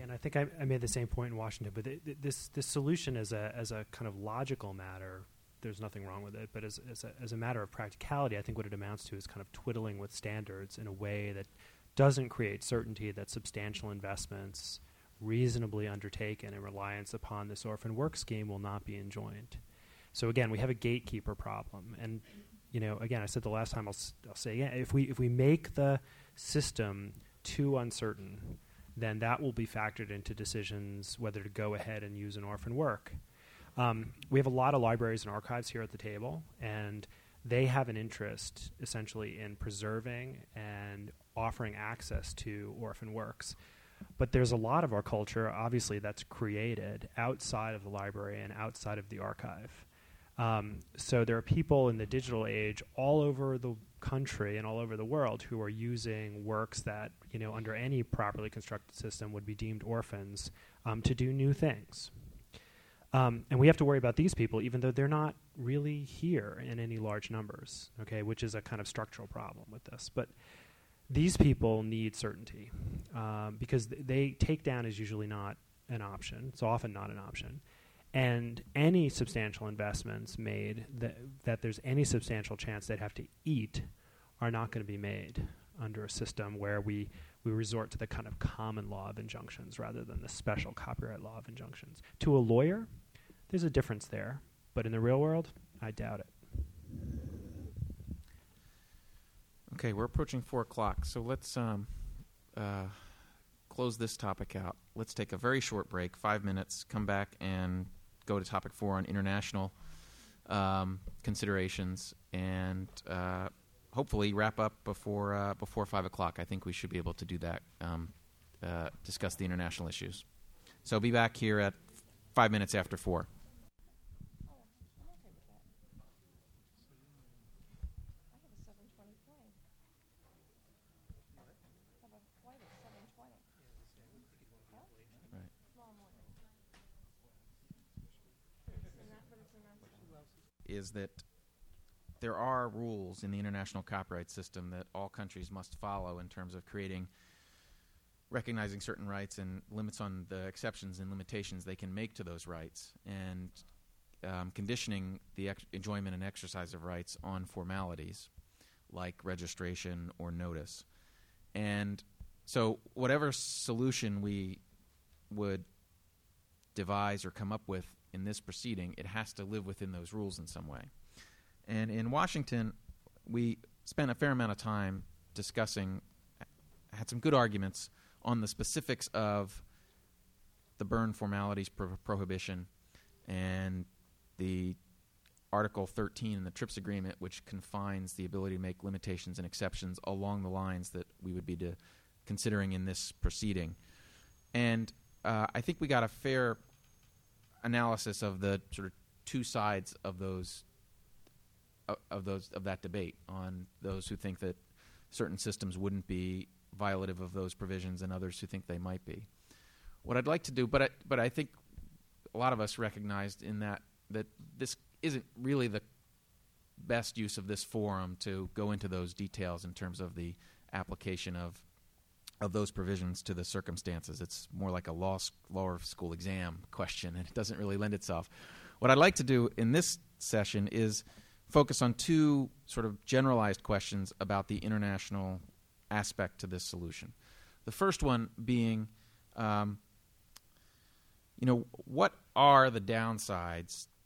and I think I made the same point in Washington. But this solution, as a kind of logical matter, there's nothing wrong with it. But as a matter of practicality, I think what it amounts to is kind of twiddling with standards in a way that doesn't create certainty that substantial investments reasonably undertaken in reliance upon this orphan work scheme will not be enjoined. So again, we have a gatekeeper problem. And again, I said the last time, I'll say again, if we make the system too uncertain, then that will be factored into decisions whether to go ahead and use an orphan work. We have a lot of libraries and archives here at the table, and they have an interest essentially in preserving and offering access to orphan works. But there's a lot of our culture, obviously, that's created outside of the library and outside of the archive. So there are people in the digital age all over the country and all over the world who are using works that, under any properly constructed system would be deemed orphans to do new things. And we have to worry about these people even though they're not really here in any large numbers, okay, which is a kind of structural problem with this. But these people need certainty because takedown is usually not an option. It's often not an option. And any substantial investments made that there's any substantial chance they'd have to eat are not going to be made under a system where we resort to the kind of common law of injunctions rather than the special copyright law of injunctions. To a lawyer, there's a difference there. But in the real world, I doubt it. Okay, we're approaching 4 o'clock, so let's close this topic out. Let's take a very short break, 5 minutes, come back and go to topic 4 on international considerations, and hopefully wrap up before 5 o'clock. I think we should be able to do that, discuss the international issues. So be back here at 5 minutes after 4. Is that there are rules in the international copyright system that all countries must follow in terms of recognizing certain rights and limits on the exceptions and limitations they can make to those rights, and conditioning the enjoyment and exercise of rights on formalities like registration or notice. And so whatever solution we would devise or come up with in this proceeding, it has to live within those rules in some way. And in Washington, we spent a fair amount of time discussing, had some good arguments on the specifics of the Berne formalities prohibition and the Article 13 in the TRIPS agreement, which confines the ability to make limitations and exceptions along the lines that we would be considering in this proceeding. And I think we got a fair analysis of the sort of two sides of that debate, on those who think that certain systems wouldn't be violative of those provisions and others who think they might be. What I'd like to do, but I think a lot of us recognized in that this isn't really the best use of this forum to go into those details in terms of the application of those provisions to the circumstances. It's more like a law school exam question, and it doesn't really lend itself. What I'd like to do in this session is focus on two sort of generalized questions about the international aspect to this solution. The first one being, what are the downsides